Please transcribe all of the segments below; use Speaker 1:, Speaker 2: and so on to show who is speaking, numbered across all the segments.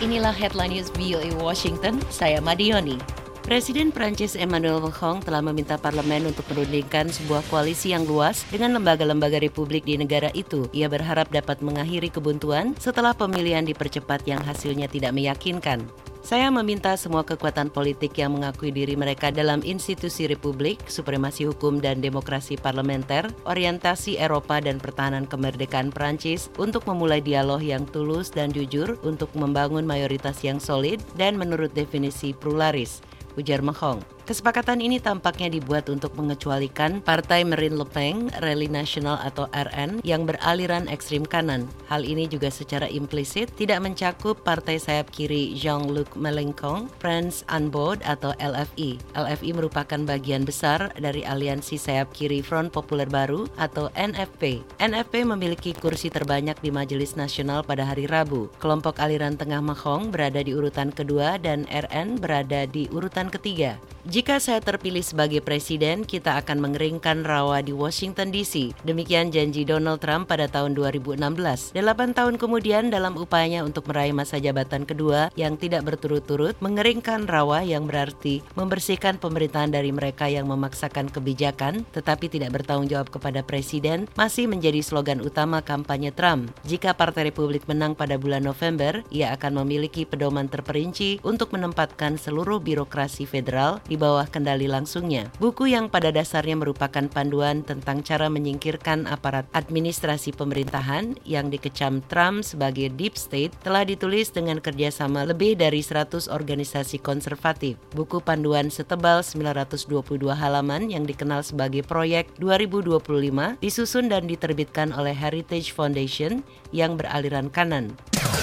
Speaker 1: Inilah Headline News VOA Washington, saya Madioni. Presiden Prancis Emmanuel Macron telah meminta parlemen untuk menundingkan sebuah koalisi yang luas dengan lembaga-lembaga republik di negara itu. Ia berharap dapat mengakhiri kebuntuan setelah pemilihan dipercepat yang hasilnya tidak meyakinkan. Saya meminta semua kekuatan politik yang mengakui diri mereka dalam institusi republik, supremasi hukum dan demokrasi parlementer, orientasi Eropa dan pertahanan kemerdekaan Prancis untuk memulai dialog yang tulus dan jujur untuk membangun mayoritas yang solid dan menurut definisi pluralis, ujar Macron. Kesepakatan ini tampaknya dibuat untuk mengecualikan Partai Marine Le Pen, Rally Nasional atau RN yang beraliran ekstrim kanan. Hal ini juga secara implisit tidak mencakup partai sayap kiri Jean-Luc Mélenchon, France Unbowed atau LFI. LFI merupakan bagian besar dari aliansi sayap kiri Front Populer Baru atau NFP. NFP memiliki kursi terbanyak di Majelis Nasional pada hari Rabu. Kelompok aliran tengah Macron berada di urutan kedua dan RN berada di urutan ketiga. Jika saya terpilih sebagai presiden, kita akan mengeringkan rawa di Washington DC. Demikian janji Donald Trump pada tahun 2016. 8 tahun kemudian dalam upayanya untuk meraih masa jabatan kedua yang tidak berturut-turut, mengeringkan rawa yang berarti membersihkan pemerintahan dari mereka yang memaksakan kebijakan tetapi tidak bertanggung jawab kepada presiden masih menjadi slogan utama kampanye Trump. Jika Partai Republik menang pada bulan November, ia akan memiliki pedoman terperinci untuk menempatkan seluruh birokrasi federal di bawah kendali langsungnya. Buku yang pada dasarnya merupakan panduan tentang cara menyingkirkan aparat administrasi pemerintahan yang dikecam Trump sebagai deep state telah ditulis dengan kerjasama lebih dari 100 organisasi konservatif. Buku panduan setebal 922 halaman yang dikenal sebagai Proyek 2025 disusun dan diterbitkan oleh Heritage Foundation yang beraliran kanan.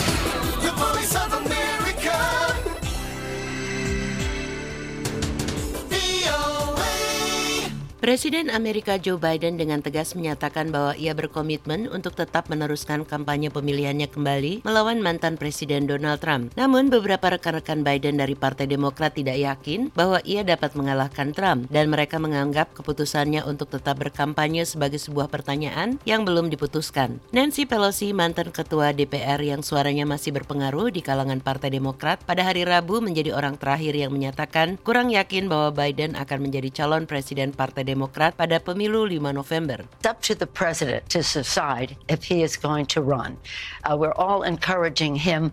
Speaker 1: Presiden Amerika Joe Biden dengan tegas menyatakan bahwa ia berkomitmen untuk tetap meneruskan kampanye pemilihannya kembali melawan mantan Presiden Donald Trump. Namun beberapa rekan-rekan Biden dari Partai Demokrat tidak yakin bahwa ia dapat mengalahkan Trump dan mereka menganggap keputusannya untuk tetap berkampanye sebagai sebuah pertanyaan yang belum diputuskan. Nancy Pelosi, mantan ketua DPR yang suaranya masih berpengaruh di kalangan Partai Demokrat, pada hari Rabu menjadi orang terakhir yang menyatakan kurang yakin bahwa Biden akan menjadi calon presiden Partai Demokrat pada pemilu 5 November.
Speaker 2: It's up to the president to decide if he is going to run. We're all encouraging him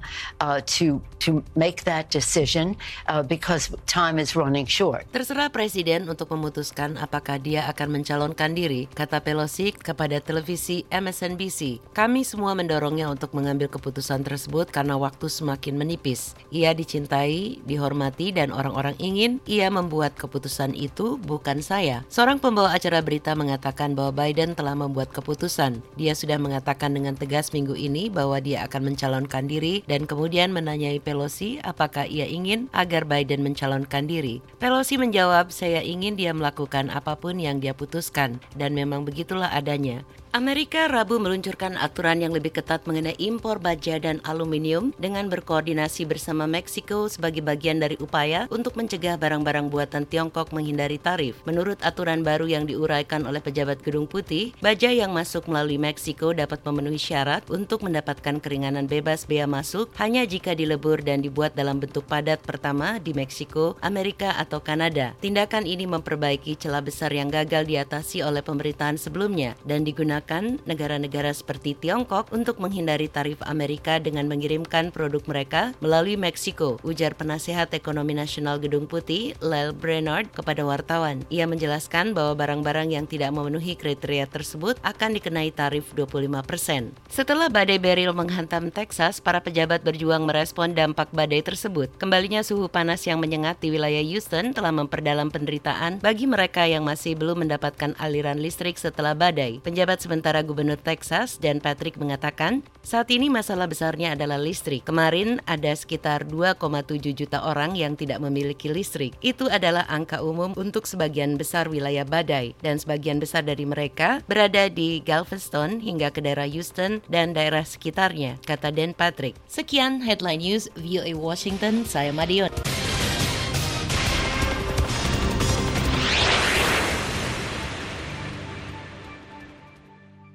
Speaker 2: to make that decision because time is running short.
Speaker 1: Terserah presiden untuk memutuskan apakah dia akan mencalonkan diri, kata Pelosi kepada televisi MSNBC. Kami semua mendorongnya untuk mengambil keputusan tersebut karena waktu semakin menipis. Ia dicintai, dihormati, dan orang-orang ingin ia membuat keputusan itu, bukan saya. Seorang pembawa acara berita mengatakan bahwa Biden telah membuat keputusan. Dia sudah mengatakan dengan tegas minggu ini bahwa dia akan mencalonkan diri dan kemudian menanyai Pelosi apakah ia ingin agar Biden mencalonkan diri. Pelosi menjawab, saya ingin dia melakukan apapun yang dia putuskan dan memang begitulah adanya. Amerika Rabu meluncurkan aturan yang lebih ketat mengenai impor baja dan aluminium dengan berkoordinasi bersama Meksiko sebagai bagian dari upaya untuk mencegah barang-barang buatan Tiongkok menghindari tarif. Menurut aturan baru yang diuraikan oleh pejabat Gedung Putih, baja yang masuk melalui Meksiko dapat memenuhi syarat untuk mendapatkan keringanan bebas bea masuk hanya jika dilebur dan dibuat dalam bentuk padat pertama di Meksiko, Amerika atau Kanada. Tindakan ini memperbaiki celah besar yang gagal diatasi oleh pemerintahan sebelumnya dan digunakan negara-negara seperti Tiongkok untuk menghindari tarif Amerika dengan mengirimkan produk mereka melalui Meksiko, ujar penasihat ekonomi nasional Gedung Putih, Lael Brainard, kepada wartawan. Ia menjelaskan bahwa barang-barang yang tidak memenuhi kriteria tersebut akan dikenai tarif 25%. Setelah badai Beryl menghantam Texas, para pejabat berjuang merespon dampak badai tersebut. Kembalinya suhu panas yang menyengat di wilayah Houston telah memperdalam penderitaan bagi mereka yang masih belum mendapatkan aliran listrik setelah badai. Penjabat sementara Gubernur Texas, Dan Patrick, mengatakan saat ini masalah besarnya adalah listrik. Kemarin ada sekitar 2,7 juta orang yang tidak memiliki listrik. Itu adalah angka umum untuk sebagian besar wilayah badai dan sebagian besar dari mereka berada di Galveston hingga ke daerah Houston dan daerah sekitarnya, kata Dan Patrick. Sekian Headline News VOA Washington, saya Madion.